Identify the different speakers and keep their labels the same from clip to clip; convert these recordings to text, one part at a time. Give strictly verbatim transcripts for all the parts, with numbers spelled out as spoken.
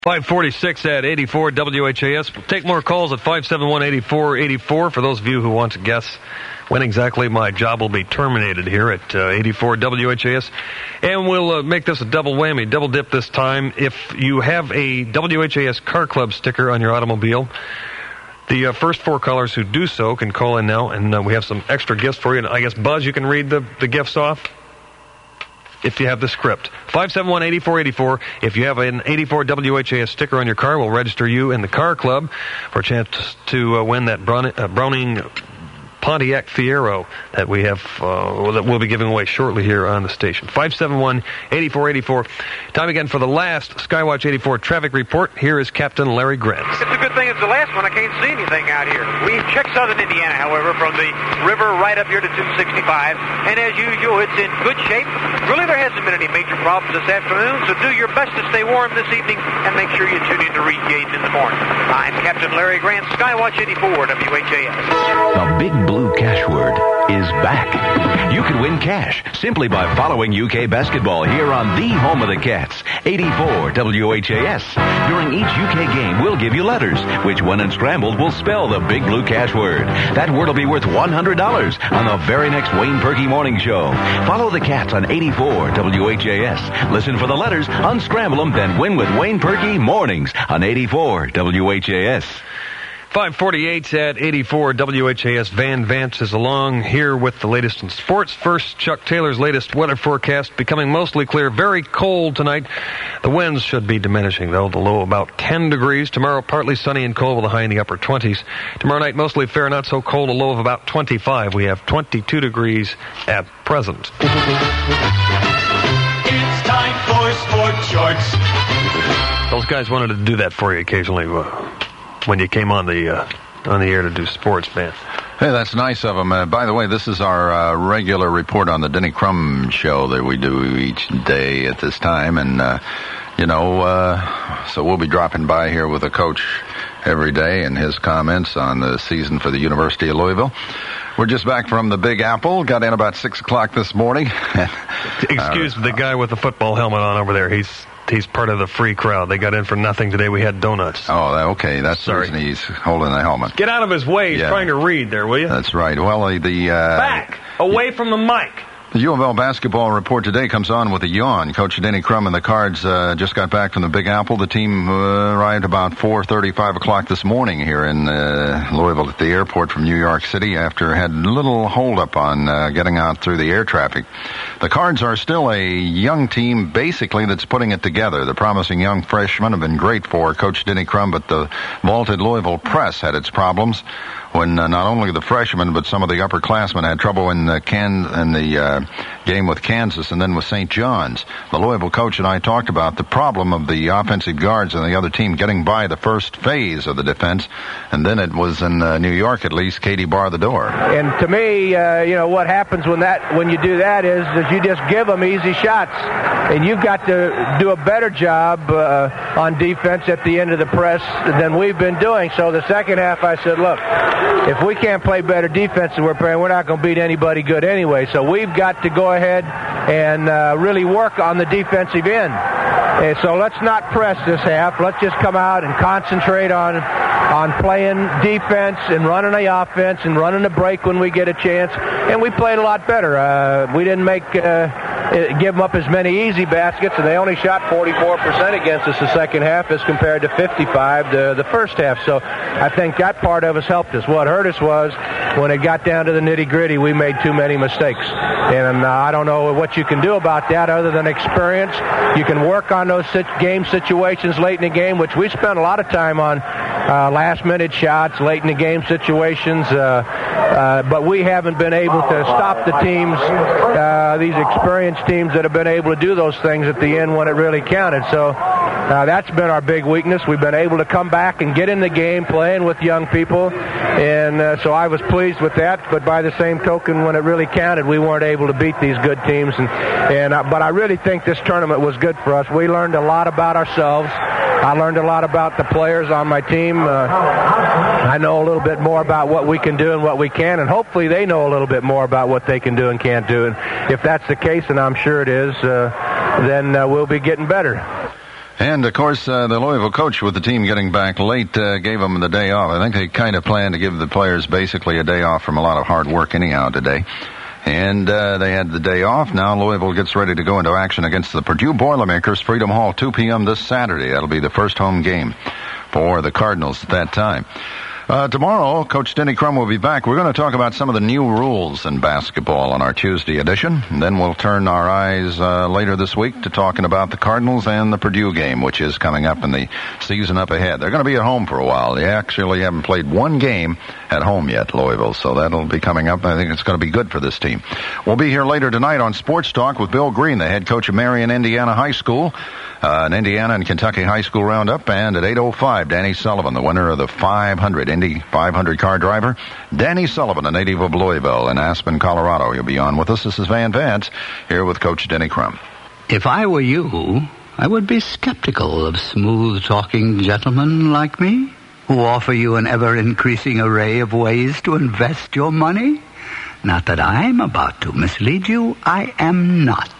Speaker 1: five forty-six at eighty-four W H A S. We'll take more calls at five seven one, eight four eight four for those of you who want to guess when exactly my job will be terminated here at uh, eighty-four W H A S. And we'll uh, make this a double whammy, double dip this time. If you have a W H A S Car Club sticker on your automobile, the uh, first four callers who do so can call in now, and uh, we have some extra gifts for you. And I guess, Buzz, you can read the, the gifts off if you have the script. five seven one, eight four eight four. If you have an eighty-four W H A S sticker on your car, we'll register you in the Car Club for a chance to uh, win that Brown, uh, Browning Pontiac Fiero that we have, uh, that we'll be giving away shortly here on the station. five seven one, eight four eight four. Time again for the last Skywatch eighty-four traffic report. Here is Captain Larry Grant.
Speaker 2: It's a good thing it's the last one. I can't see anything out here. We've checked southern Indiana, however, from the river right up here to two sixty-five. And as usual, it's in good shape. Really, there hasn't been any major problems this afternoon, so do your best to stay warm this evening and make sure you tune in to Reed Gate in the morning. I'm Captain Larry Grant, Skywatch eighty-four W H A S.
Speaker 3: The Big Blue Cash Word is back. You can win cash simply by following U K basketball here on the home of the Cats, eighty-four W H A S. During each U K game, we'll give you letters, which when unscrambled will spell the Big Blue Cash Word. That word will be worth one hundred dollars on the very next Wayne Perky Morning Show. Follow the Cats on eighty-four W H A S. Listen for the letters, unscramble them, then win with Wayne Perky Mornings on eighty-four W H A S.
Speaker 1: five forty-eight at eighty-four W H A S. Van Vance is along here with the latest in sports. First, Chuck Taylor's latest weather forecast becoming mostly clear. Very cold tonight. The winds should be diminishing, though. The low about ten degrees. Tomorrow, partly sunny and cold with a high in the upper twenties. Tomorrow night, mostly fair, not so cold. A low of about twenty-five. We have twenty-two degrees at present.
Speaker 4: It's time for Sports Shorts.
Speaker 1: Those guys wanted to do that for you occasionally. Uh, when you came on the uh, on the air to do sports, man.
Speaker 5: Hey, that's nice of them. Uh, by the way, this is our uh, regular report on the Denny Crum show that we do each day at this time. And, uh, you know, uh, so we'll be dropping by here with a coach every day and his comments on the season for the University of Louisville. We're just back from the Big Apple. Got in about six o'clock this morning.
Speaker 1: Excuse uh, the guy with the football helmet on over there. He's... He's part of the free crowd. They got in for nothing today. We had donuts.
Speaker 5: Oh, okay. That's
Speaker 1: Sorry.
Speaker 5: the reason he's holding the helmet.
Speaker 1: Get out of his way. He's
Speaker 5: yeah.
Speaker 1: trying to read there, will you?
Speaker 5: That's right. Well, the... Uh,
Speaker 1: Back! Away from the mic.
Speaker 5: The U of L basketball report today comes on with a yawn. Coach Denny Crum and the Cards uh, just got back from the Big Apple. The team uh, arrived about four thirty, five o'clock this morning here in uh, Louisville at the airport from New York City after had a little holdup on uh, getting out through the air traffic. The Cards are still a young team, basically, that's putting it together. The promising young freshmen have been great for Coach Denny Crum, but the vaulted Louisville press had its problems when uh, not only the freshmen but some of the upperclassmen had trouble in the, Can- in the uh, game with Kansas and then with Saint John's. The Louisville coach and I talked about the problem of the offensive guards and the other team getting by the first phase of the defense, and then it was in uh, New York at least, Katie bar the door.
Speaker 6: And to me, uh, you know, what happens when that when you do that is, is you just give them easy shots, and you've got to do a better job uh, on defense at the end of the press than we've been doing. So the second half, I said, look, if we can't play better defense than we're playing, we're not going to beat anybody good anyway. So we've got to go ahead and uh, really work on the defensive end. And so let's not press this half. Let's just come out and concentrate on on playing defense and running the offense and running the break when we get a chance. And we played a lot better. Uh, we didn't make uh, give them up as many easy baskets, and they only shot forty-four percent against us the second half as compared to fifty-five to the first half. So I think that part of us helped us. What hurt us was when it got down to the nitty-gritty, we made too many mistakes. And uh, I don't know what you can do about that other than experience. You can work on those sit- game situations late in the game, which we spent a lot of time on uh, last-minute shots, late in the game situations. Uh, uh, but we haven't been able to stop the teams, uh, these experienced teams that have been able to do those things at the end when it really counted. So uh, that's been our big weakness. We've been able to come back and get in the game playing with young people. And uh, so I was pleased with that. But by the same token, when it really counted, we weren't able to beat these good teams. And, and uh, But I really think this tournament was good for us. We learned a lot about ourselves. I learned a lot about the players on my team. Uh, I know a little bit more about what we can do and what we can, and hopefully they know a little bit more about what they can do and can't do. And if that's the case, and I'm sure it is, uh, then uh, we'll be getting better.
Speaker 5: And, of course, uh, the Louisville coach with the team getting back late uh, gave them the day off. I think they kind of planned to give the players basically a day off from a lot of hard work anyhow today. And uh, they had the day off. Now Louisville gets ready to go into action against the Purdue Boilermakers, Freedom Hall, two p.m. this Saturday. That'll be the first home game for the Cardinals at that time. Uh, tomorrow, Coach Denny Crum will be back. We're going to talk about some of the new rules in basketball on our Tuesday edition. And then we'll turn our eyes uh, later this week to talking about the Cardinals and the Purdue game, which is coming up in the season up ahead. They're going to be at home for a while. They actually haven't played one game at home yet, Louisville, so that'll be coming up. I think it's going to be good for this team. We'll be here later tonight on Sports Talk with Bill Green, the head coach of Marion Indiana High School, uh, an Indiana and Kentucky High School Roundup, and at eight oh five, Danny Sullivan, the winner of the five hundred Indy five hundred car driver. Danny Sullivan, a native of Louisville in Aspen, Colorado. He'll be on with us. This is Van Vance here with Coach Denny Crum.
Speaker 7: If I were you, I would be skeptical of smooth-talking gentlemen like me who offer you an ever-increasing array of ways to invest your money. Not that I'm about to mislead you. I am not.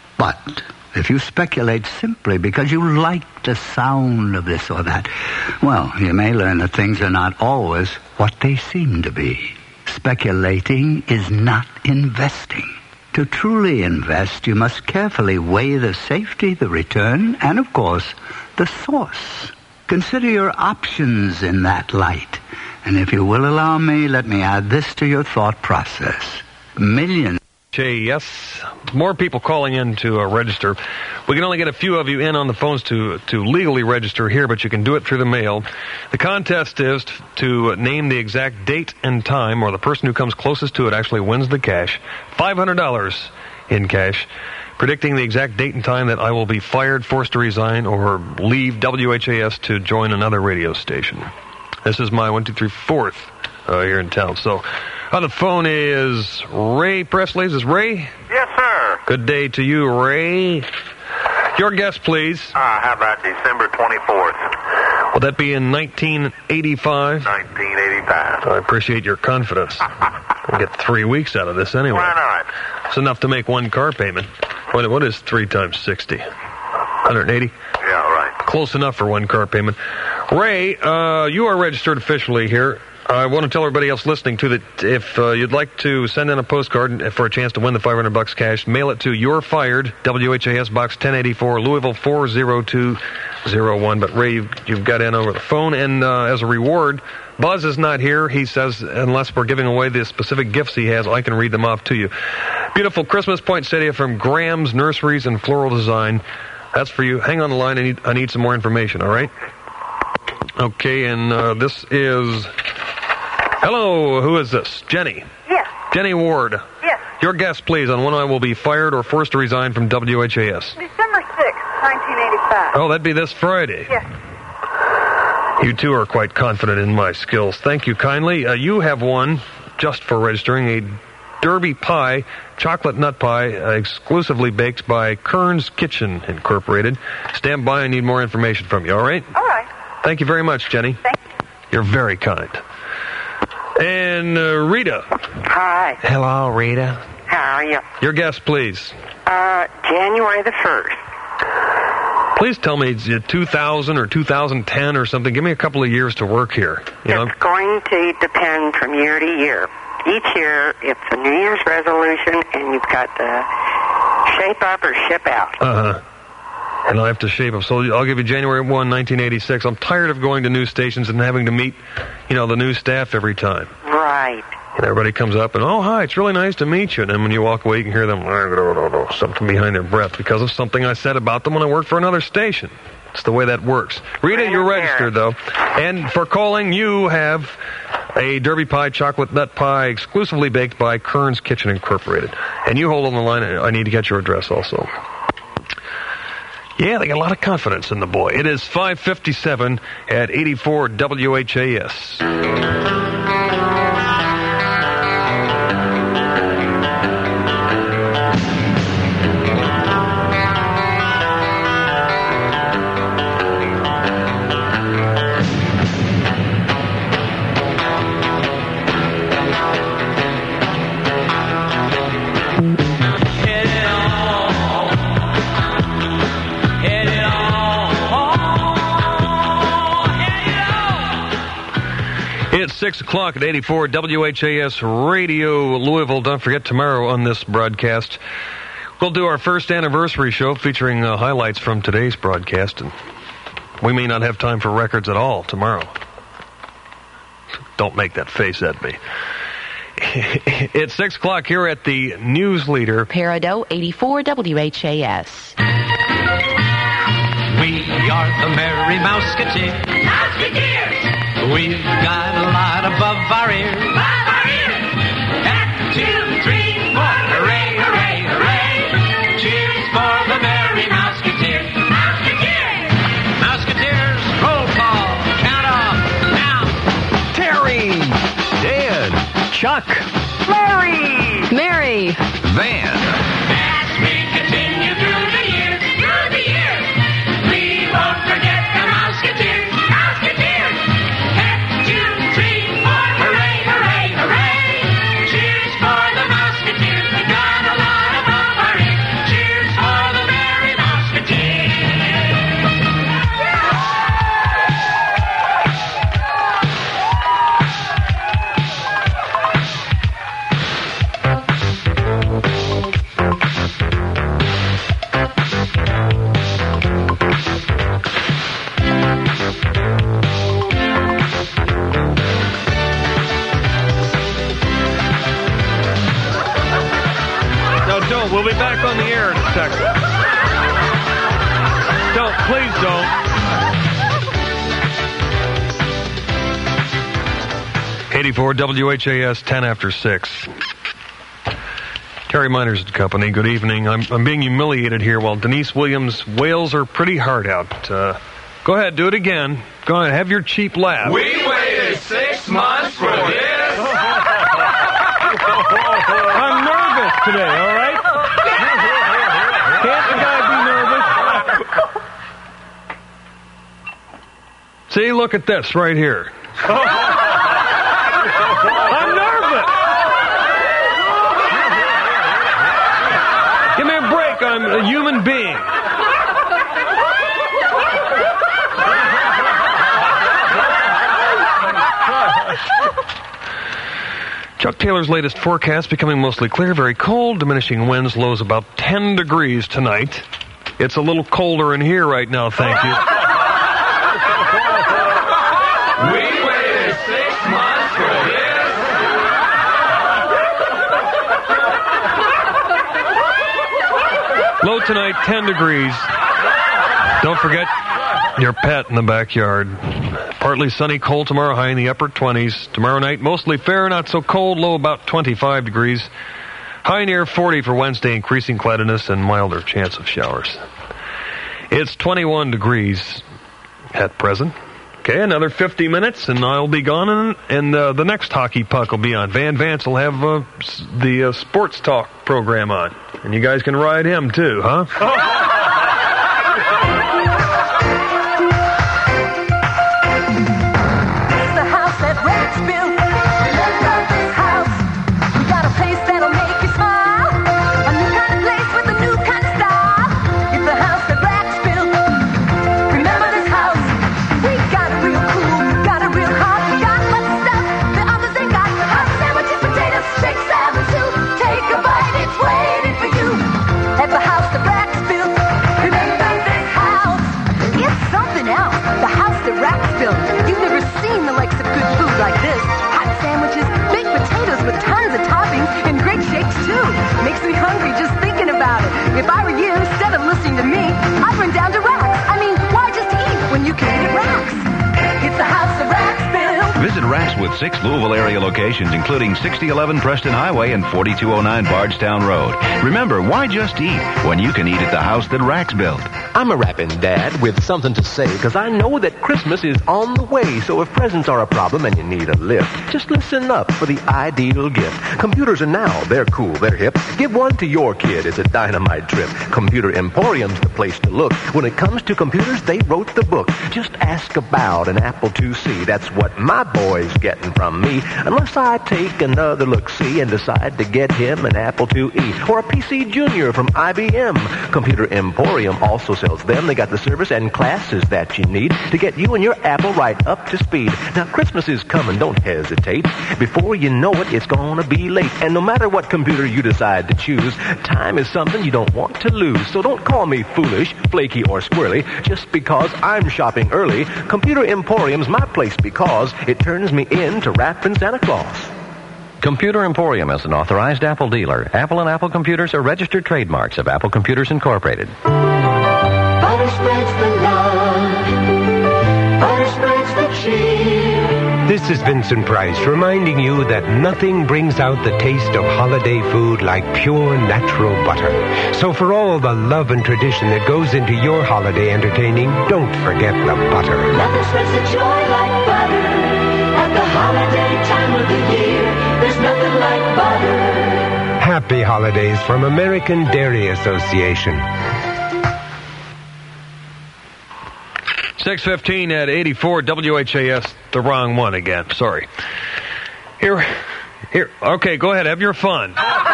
Speaker 7: But if you speculate simply because you like the sound of this or that, well, you may learn that things are not always what they seem to be. Speculating is not investing. To truly invest, you must carefully weigh the safety, the return, and, of course, the source. Consider your options in that light. And if you will allow me, let me add this to your thought process. Millions.
Speaker 1: Yes, more people calling in to uh, register. We can only get a few of you in on the phones to to legally register here, but you can do it through the mail. The contest is t- to name the exact date and time, or the person who comes closest to it actually wins the cash. five hundred dollars in cash. Predicting the exact date and time that I will be fired, forced to resign, or leave W H A S to join another radio station. This is my one, two, three, fourth uh, here in town. So on the phone is Ray Presley. Is this Ray?
Speaker 8: Yes, sir.
Speaker 1: Good day to you, Ray. Your guess, please.
Speaker 8: Uh, how about December twenty-fourth?
Speaker 1: Will that be in nineteen eighty-five?
Speaker 8: nineteen eighty-five.
Speaker 1: I appreciate your confidence. We'll get three weeks out of this anyway.
Speaker 8: Why not?
Speaker 1: It's enough to make one car payment. What, what is three times sixty? one hundred eighty?
Speaker 8: Yeah, right.
Speaker 1: Close enough for one car payment. Ray, uh, you are registered officially here. I want to tell everybody else listening, too, that if uh, you'd like to send in a postcard for a chance to win the five hundred bucks cash, mail it to You're Fired, W H A S Box ten eighty-four, Louisville four oh two oh one. But, Ray, you've, you've got in over the phone, and uh, as a reward, Buzz is not here. He says, unless we're giving away the specific gifts he has, I can read them off to you. Beautiful Christmas poinsettia from Graham's Nurseries and Floral Design. That's for you. Hang on the line. I need, I need some more information, all right? Okay, and uh, this is... Hello, who is this? Jenny?
Speaker 9: Yes.
Speaker 1: Jenny Ward.
Speaker 9: Yes.
Speaker 1: Your guess, please, on when I will be fired or forced to resign from W H A S.
Speaker 9: December sixth, nineteen eighty-five.
Speaker 1: Oh, that'd be this Friday.
Speaker 9: Yes.
Speaker 1: You two are quite confident in my skills. Thank you kindly. Uh, you have won, just for registering, a Derby Pie, chocolate nut pie, uh, exclusively baked by Kern's Kitchen Incorporated. Stand by, I need more information from you, all right?
Speaker 9: All right.
Speaker 1: Thank you very much, Jenny.
Speaker 9: Thank you.
Speaker 1: You're very kind. And uh, Rita.
Speaker 10: Hi.
Speaker 1: Hello, Rita.
Speaker 10: How are you?
Speaker 1: Your guess, please.
Speaker 10: Uh, January the first.
Speaker 1: Please tell me it's two thousand or two thousand ten or something. Give me a couple of years to work here. You know?
Speaker 10: It's going to depend from year to year. Each year, it's a New Year's resolution, and you've got to shape up or ship out.
Speaker 1: Uh-huh. And I have to shape up. So I'll give you January first, nineteen eighty-six. I'm tired of going to news stations and having to meet, you know, the news staff every time.
Speaker 10: Right.
Speaker 1: And everybody comes up and, oh, hi, it's really nice to meet you. And then when you walk away, you can hear them, something behind their breath because of something I said about them when I worked for another station. It's the way that works. Rita, you're registered, though. And for calling, you have a Derby Pie chocolate nut pie exclusively baked by Kern's Kitchen Incorporated. And you hold on the line. I need to get your address also. Yeah, they got a lot of confidence in the boy. It is five fifty-seven at eighty-four W H A S. It's six o'clock at eighty-four W H A S Radio Louisville. Don't forget, tomorrow on this broadcast, we'll do our first anniversary show featuring uh, highlights from today's broadcast. And we may not have time for records at all tomorrow. Don't make that face at me. It's six o'clock here at the News Leader.
Speaker 11: Peridot, eighty-four W H A S.
Speaker 12: We are the Merry Mouseketeers. Mouseketeers! We've got a lot above our ears. Above our ears! One, two, three, four. Hooray, hooray, hooray! Cheers for the Merry Mouseketeers. Mouseketeers! Mouseketeers, roll call. Count off. Now.
Speaker 13: Terry! Dan! Chuck!
Speaker 11: Mary! Mary!
Speaker 3: Van!
Speaker 12: As we continue through the years, through the years, we won't forget the Mouseketeers. Mouseketeers! One, two, three, four. Hooray, hooray, hooray! Cheers for the Mouseketeers. We got a lot above our ears. Cheers for the Merry Mouseketeers.
Speaker 1: No, don't. We'll be back on the air in a second. Don't. Please don't. eighty-four W H A S, ten after six. Terry Miners and Company, good evening. I'm, I'm being humiliated here while Denise Williams wails her pretty hard out. Uh, go ahead, do it again. Go ahead, have your cheap laugh.
Speaker 4: We waited six months for this.
Speaker 1: I'm nervous today, all right? Can't the guy be nervous? See, look at this right here. I'm nervous. Give me a break. I'm a human being. Chuck Taylor's latest forecast becoming mostly clear, very cold, diminishing winds, lows about ten degrees tonight. It's a little colder in here right now, thank you.
Speaker 4: We waited six months for this.
Speaker 1: Low tonight, ten degrees. Don't forget your pet in the backyard. Partly sunny, cold tomorrow, high in the upper twenties. Tomorrow night, mostly fair, not so cold, low about twenty-five degrees. High near forty for Wednesday, increasing cloudiness and milder chance of showers. It's twenty-one degrees at present. Okay, another fifty minutes, and I'll be gone, and, and uh, the next hockey puck will be on. Van Vance will have uh, the uh, Sports Talk program on, and you guys can ride him, too, huh?
Speaker 14: If I were you, instead of listening to me, I'd run down to Rax. I mean, why just eat when you can eat at Rax? It's the house of Raxville.
Speaker 3: Visit Rax with six Louisville area locations, including sixty eleven Preston Highway and forty-two oh nine Bardstown Road. Remember, why just eat when you can eat at the house that Rax built?
Speaker 15: I'm a rapping dad with something to say, because I know that Christmas is on the way. So if presents are a problem and you need a lift, just listen up for the ideal gift. Computers are now, they're cool, they're hip. Give one to your kid, it's a dynamite trip. Computer Emporium's the place to look. When it comes to computers, they wrote the book. Just ask about an Apple two C. That's what my boy boy's getting from me unless I take another look-see and decide to get him an Apple two E or a P C Junior from I B M. Computer Emporium also sells them. They got the service and classes that you need to get you and your Apple right up to speed. Now, Christmas is coming. Don't hesitate. Before you know it, it's going to be late. And no matter what computer you decide to choose, time is something you don't want to lose. So don't call me foolish, flaky, or squirrely just because I'm shopping early. Computer Emporium's my place because it turns me into wrapping Santa Claus.
Speaker 16: Computer Emporium is an authorized Apple dealer. Apple and Apple computers are registered trademarks of Apple Computers Incorporated.
Speaker 14: Butter spreads the love. Butter spreads the cheer.
Speaker 17: This is Vincent Price reminding you that nothing brings out the taste of holiday food like pure natural butter. So for all the love and tradition that goes into your holiday entertaining, don't forget the butter.
Speaker 14: Nothing spreads the joy like butter. At the holiday time of the year, there's nothing like butter.
Speaker 17: Happy holidays from American Dairy Association.
Speaker 1: six fifteen at eighty-four W H A S. The wrong one again. Sorry. Here, here. Okay, go ahead. Have your fun.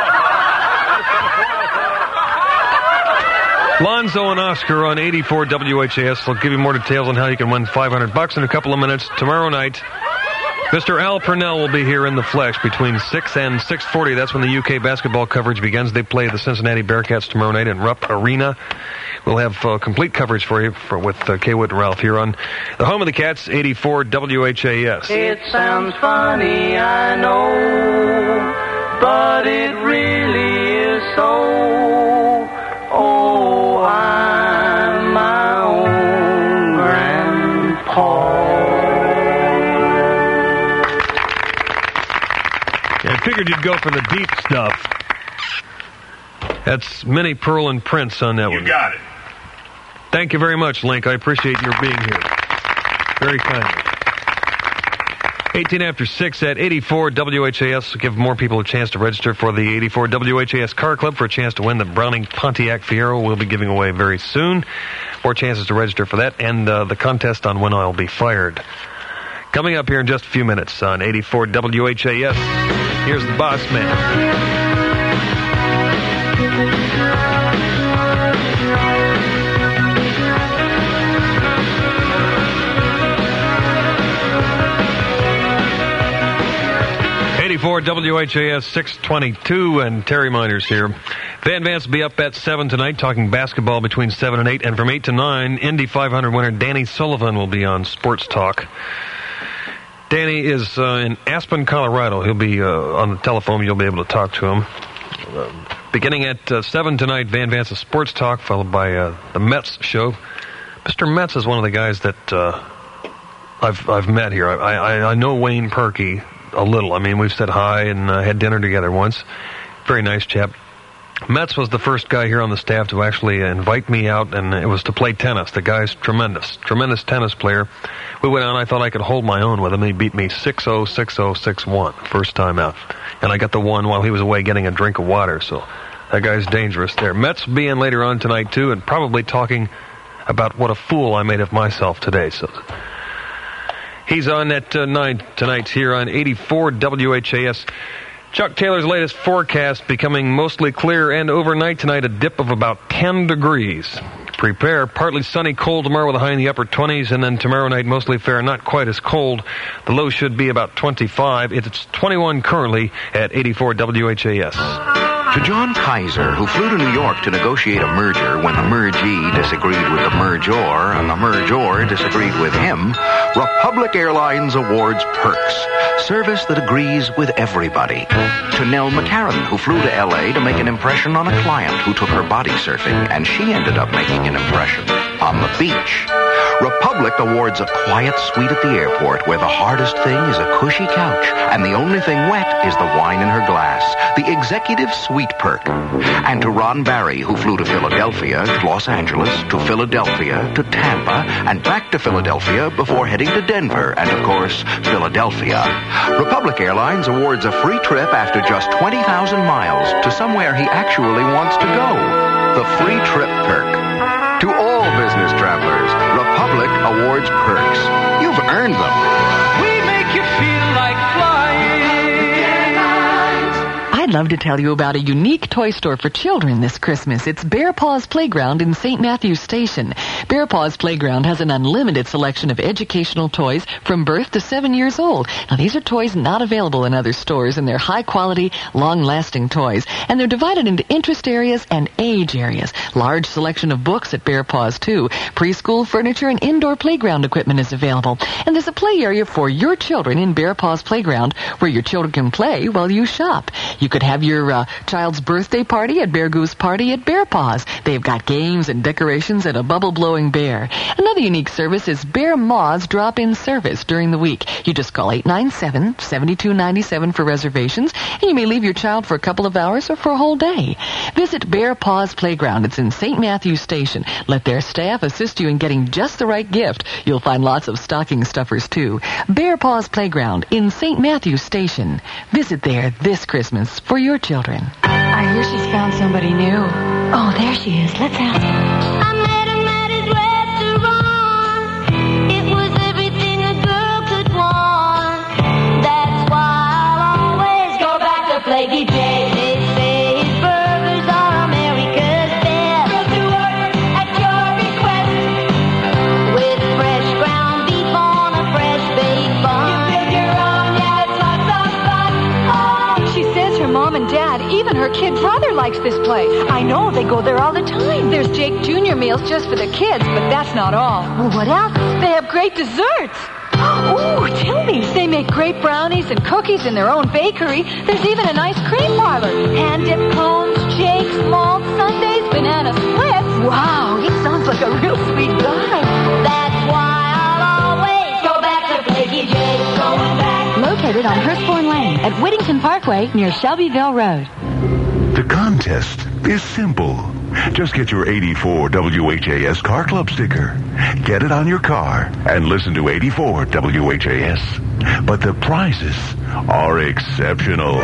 Speaker 1: Lonzo and Oscar on eighty-four W H A S. They'll give you more details on how you can win five hundred bucks in a couple of minutes. Tomorrow night, Mister Al Purnell will be here in the flesh between six and six forty. That's when the U K basketball coverage begins. They play the Cincinnati Bearcats tomorrow night in Rupp Arena. We'll have uh, complete coverage for you for, with uh, Kay Wood and Ralph here on the home of the Cats, eighty-four W H A S.
Speaker 18: It sounds funny, I know, but it really is so. Oh, I'm my own grandpa.
Speaker 1: I figured you'd go for the deep stuff. That's Minnie Pearl and Prince on that
Speaker 19: you
Speaker 1: one.
Speaker 19: You got it.
Speaker 1: Thank you very much, Link. I appreciate your being here. Very kindly. eighteen after six at eighty-four W H A S. Give more people a chance to register for the eighty-four W H A S Car Club for a chance to win the Browning Pontiac Fiero. We'll be giving away very soon. More chances to register for that and uh, the contest on when I'll be fired. Coming up here in just a few minutes on eighty-four W H A S. Here's the Boss Man. eighty-four W H A S six twenty-two, and Terry Miners here. Van Vance will be up at seven tonight, talking basketball between seven and eight, and from eight to nine, Indy five hundred winner Danny Sullivan will be on Sports Talk. Danny is uh, in Aspen, Colorado. He'll be uh, on the telephone. You'll be able to talk to him. Uh, beginning at uh, seven tonight, Van Vance's Sports Talk, followed by uh, the Mets show. Mister Metz is one of the guys that uh, I've I've met here. I, I, I know Wayne Perky a little. I mean, we've said hi and uh, had dinner together once. Very nice chap. Metz was the first guy here on the staff to actually invite me out, and it was to play tennis. The guy's tremendous, tremendous tennis player. We went out, and I thought I could hold my own with him. He beat me six oh, six oh, six one, first time out. And I got the one while he was away getting a drink of water, so that guy's dangerous there. Metz will be in later on tonight, too, and probably talking about what a fool I made of myself today. So he's on at uh, nine tonight here on eighty-four W H A S. Chuck Taylor's latest forecast becoming mostly clear, and overnight tonight a dip of about ten degrees. Prepare. Partly sunny, cold tomorrow with a high in the upper twenties, and then tomorrow night mostly fair, not quite as cold. The low should be about twenty-five. It's twenty-one currently at eighty-four W H A S.
Speaker 3: To John Kaiser, who flew to New York to negotiate a merger when the mergee disagreed with the merger and the merger disagreed with him, Republic Airlines awards perks. Service that agrees with everybody. To Nell McCarran, who flew to L A to make an impression on a client who took her body surfing, and she ended up making an impression on the beach. Republic awards a quiet suite at the airport where the hardest thing is a cushy couch, and the only thing wet is the wine in her glass, the executive suite perk. And to Ron Barry, who flew to Philadelphia, to Los Angeles, to Philadelphia, to Tampa, and back to Philadelphia before heading to Denver, and of course, Philadelphia. Republic Airlines awards a free trip after just twenty thousand miles to somewhere he actually wants to go. The free trip perk. To all business travelers, Republic awards perks. You've earned them.
Speaker 18: We make you feel
Speaker 19: love to tell you about a unique toy store for children this Christmas. It's Bear Paws Playground in Saint Matthews Station. Bear Paws Playground has an unlimited selection of educational toys from birth to seven years old. Now, these are toys not available in other stores, and they're high-quality, long-lasting toys. And they're divided into interest areas and age areas. Large selection of books at Bear Paws, too. Preschool furniture and indoor playground equipment is available. And there's a play area for your children in Bear Paws Playground where your children can play while you shop. You could have your uh, child's birthday party at Bear Goose Party at Bear Paws. They've got games and decorations and a bubble-blowing bear. Another unique service is Bear Maws drop-in service during the week. You just call eight nine seven, seven two nine seven for reservations, and you may leave your child for a couple of hours or for a whole day. Visit Bear Paws Playground. It's in Saint Matthews Station. Let their staff assist you in getting just the right gift. You'll find lots of stocking stuffers, too. Bear Paws Playground in Saint Matthews Station. Visit there this Christmas for your children.
Speaker 20: I hear she's found somebody new. Oh, there she is. Let's ask her.
Speaker 21: I met him at his restaurant. It was everything a girl could want. That's why I'll always go back to Flaky J. They say his burgers are America's best. Built to order at your request. With fresh ground beef on a fresh baked bun. You build your own, yeah, it's lots of fun. Oh.
Speaker 20: She says her mom and dad, even her kid brother, likes this place.
Speaker 21: I know, they go there all the time.
Speaker 20: There's Jake Junior meals just for the kids, but that's not all.
Speaker 21: Well, what else?
Speaker 20: They have great desserts.
Speaker 21: Ooh, tell me.
Speaker 20: They make great brownies and cookies in their own bakery. There's even an ice cream parlor.
Speaker 21: Hand-dipped cones, shakes, malt sundaes, banana splits.
Speaker 20: Wow, he sounds like a real sweet guy.
Speaker 21: That's why I'll always go back to Flaky J's. Going back.
Speaker 20: Located on Hurstbourne Lane at Whittington Parkway near Shelbyville Road.
Speaker 22: The contest is simple. Just get your eighty-four W H A S Car Club sticker. Get it on your car and listen to eighty-four W H A S. But the prizes are exceptional.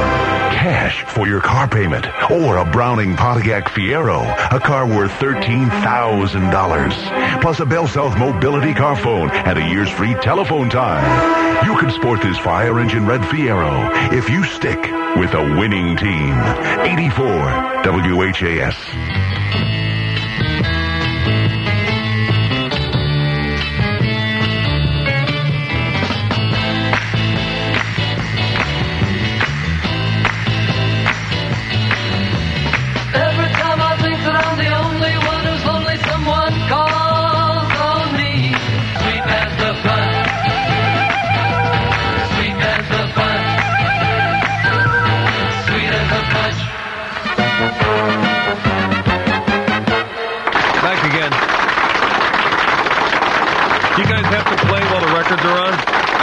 Speaker 22: Cash for your car payment or a Browning Pontiac Fiero, a car worth thirteen thousand dollars. Plus a Bell South Mobility car phone and a year's free telephone time. You can sport this fire engine red Fiero if you stick with a winning team. eighty-four W H A S.
Speaker 12: Every time I think that I'm the only one who's lonely, someone calls on me. Sweet as the fun. Sweet as the fun. Sweet as the punch.
Speaker 1: Back again. You guys have to play while the records are on?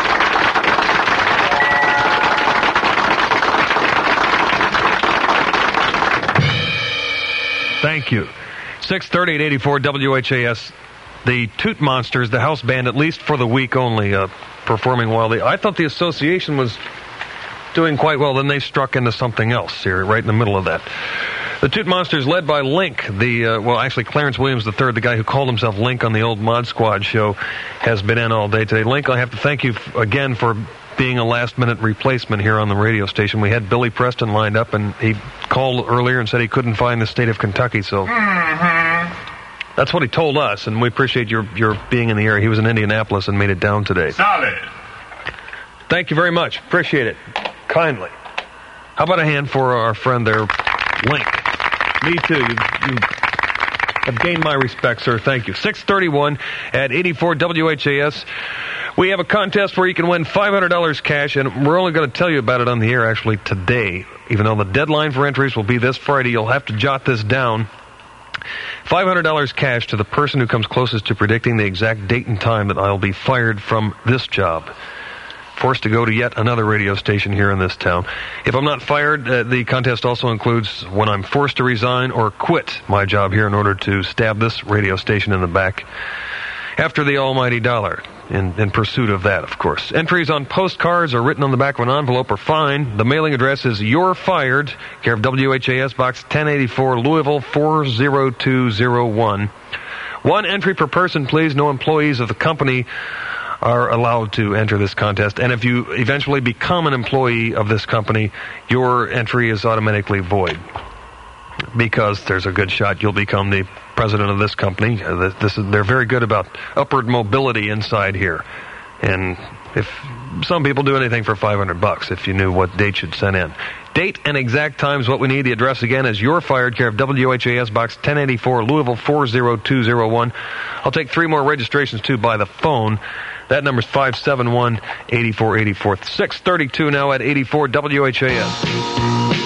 Speaker 1: Thank you. six thirty at eighty-four W H A S. The Toot Monsters, the house band, at least for the week only, uh, performing while the... I thought the association was doing quite well. Then they struck into something else here, right in the middle of that. The Toot Monsters, led by Link, the, uh, well, actually Clarence Williams the third, the guy who called himself Link on the old Mod Squad show, has been in all day today. Link, I have to thank you f- again for being a last-minute replacement here on the radio station. We had Billy Preston lined up, and he called earlier and said he couldn't find the state of Kentucky, so... That's what he told us, and we appreciate your, your being in the area. He was in Indianapolis and made it down today.
Speaker 23: Solid.
Speaker 1: Thank you very much. Appreciate it. Kindly. How about a hand for our friend there, Link? Me too. You, you have gained my respect, sir. Thank you. six thirty-one at eighty-four W H A S. We have a contest where you can win five hundred dollars cash, and we're only going to tell you about it on the air actually today. Even though the deadline for entries will be this Friday, you'll have to jot this down. five hundred dollars cash to the person who comes closest to predicting the exact date and time that I'll be fired from this job. Forced to go to yet another radio station here in this town. If I'm not fired, uh, the contest also includes when I'm forced to resign or quit my job here in order to stab this radio station in the back after the almighty dollar. In, in pursuit of that, of course. Entries on postcards or written on the back of an envelope are fine. The mailing address is You're Fired, care of W H A S, Box ten eighty-four, Louisville four zero two zero one. One entry per person, please. No employees of the company are allowed to enter this contest. And if you eventually become an employee of this company, your entry is automatically void, because there's a good shot you'll become the president of this company. Uh, this is, they're very good about upward mobility inside here. And if some people do anything for five hundred bucks, if you knew what date you'd send in. Date and exact times what we need. The address again is You're Fired, care of W H A S, Box ten eighty-four, Louisville four zero two zero one. I'll take three more registrations, too, by the phone. That number's five seven one, eight four eight four. six thirty-two now at eighty-four W H A S.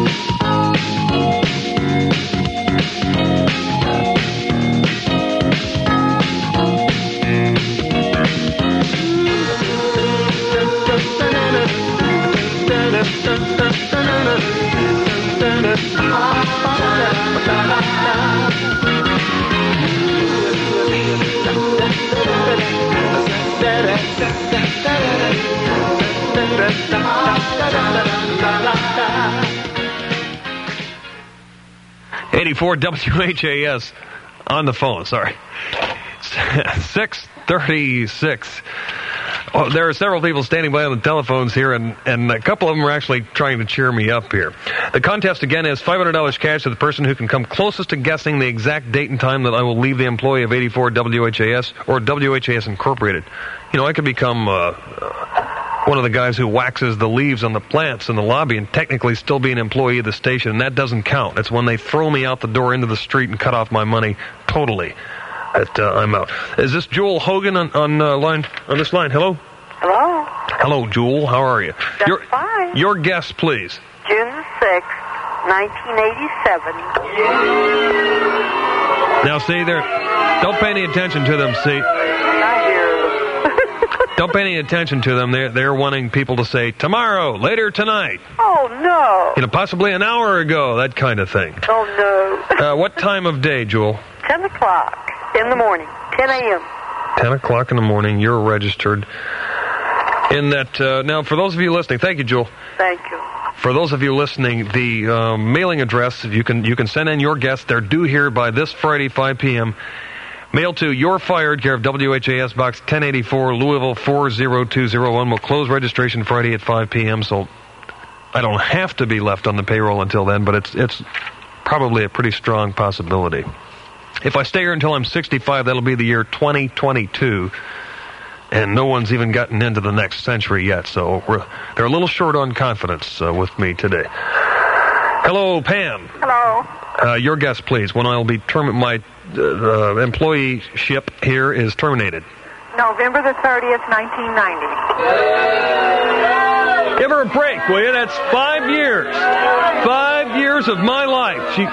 Speaker 1: eighty-four W H A S on the phone, sorry. six thirty-six. Oh, there are several people standing by on the telephones here, and, and a couple of them are actually trying to cheer me up here. The contest, again, is five hundred dollars cash to the person who can come closest to guessing the exact date and time that I will leave the employee of eighty-four W H A S or W H A S Incorporated. You know, I could become uh, one of the guys who waxes the leaves on the plants in the lobby and technically still be an employee of the station, and that doesn't count. It's when they throw me out the door into the street and cut off my money totally that uh, I'm out. Is this Jewel Hogan on, on uh, line on this line? Hello?
Speaker 9: Hello?
Speaker 1: Hello, Jewel. How are you?
Speaker 9: Just
Speaker 1: your,
Speaker 9: fine.
Speaker 1: Your guess, please.
Speaker 9: June sixth, nineteen eighty-seven.
Speaker 1: Now, see, there. Don't pay any attention to them, see.
Speaker 9: I hear them.
Speaker 1: Don't pay any attention to them. They're, they're wanting people to say, tomorrow, later tonight.
Speaker 9: Oh, no.
Speaker 1: You know, possibly an hour ago, that kind of thing.
Speaker 9: Oh, no.
Speaker 1: uh, what time of day, Jewel?
Speaker 9: ten o'clock in the morning. ten a.m.
Speaker 1: ten o'clock in the morning. You're registered. In that, uh, now, for those of you listening, thank you, Jewel.
Speaker 9: Thank you.
Speaker 1: For those of you listening, the uh, mailing address, you can you can send in your guests. They're due here by this Friday, five p.m. Mail to You're Fired, care of W H A S, Box ten eighty-four, Louisville four zero two zero one. We'll close registration Friday at five p.m., so I don't have to be left on the payroll until then, but it's it's probably a pretty strong possibility. If I stay here until I'm sixty-five, that'll be the year twenty twenty-two. And no one's even gotten into the next century yet, so we're, they're a little short on confidence uh, with me today. Hello, Pam.
Speaker 9: Hello.
Speaker 1: Uh, your guess, please, when I'll be term- my uh, uh, employee-ship here is terminated.
Speaker 9: November the thirtieth, nineteen ninety.
Speaker 1: Give her a break, will you? That's five years. Five years of my life. She.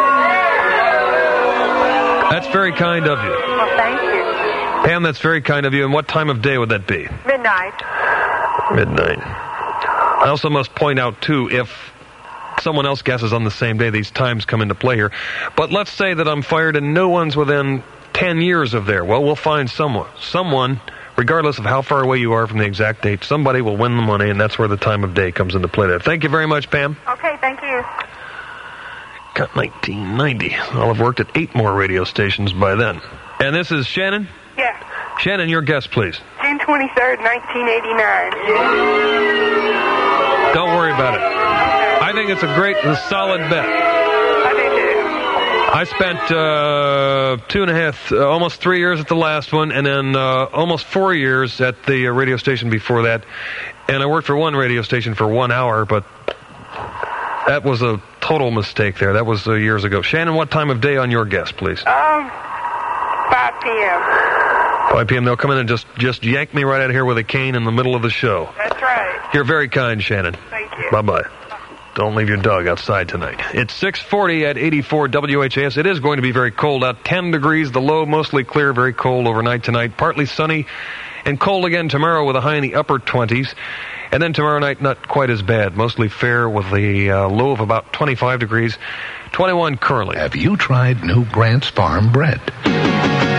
Speaker 1: That's very kind of you.
Speaker 9: Well, thank you.
Speaker 1: Pam, that's very kind of you. And what time of day would that be?
Speaker 9: Midnight.
Speaker 1: Midnight. I also must point out, too, if someone else guesses on the same day, these times come into play here. But let's say that I'm fired and no one's within ten years of there. Well, we'll find someone. Someone, regardless of how far away you are from the exact date, somebody will win the money, and that's where the time of day comes into play there. Thank you very much, Pam.
Speaker 9: Okay, thank you.
Speaker 1: Got nineteen ninety. I'll have worked at eight more radio stations by then. And this is Shannon?
Speaker 9: Yeah.
Speaker 1: Shannon, your guess, please.
Speaker 9: June twenty-third, nineteen eighty-nine.
Speaker 1: Don't worry about it. I think it's a great, a solid bet.
Speaker 9: I do too.
Speaker 1: I spent uh, two and a half, uh, almost three years at the last one, and then uh, almost four years at the uh, radio station before that. And I worked for one radio station for one hour, but that was a total mistake there. That was uh, years ago. Shannon, what time of day on your guess, please?
Speaker 9: Um, five p.m.
Speaker 1: five p.m. They'll come in and just, just yank me right out of here with a cane in the middle of the show.
Speaker 9: That's right.
Speaker 1: You're very kind, Shannon.
Speaker 9: Thank you.
Speaker 1: Bye-bye. Don't leave your dog outside tonight. It's six forty at eighty-four W H A S. It is going to be very cold out. ten degrees, the low, mostly clear, very cold overnight tonight. Partly sunny and cold again tomorrow with a high in the upper twenties. And then tomorrow night, not quite as bad. Mostly fair with the uh, low of about twenty-five degrees. twenty-one currently.
Speaker 2: Have you tried new Grant's Farm bread?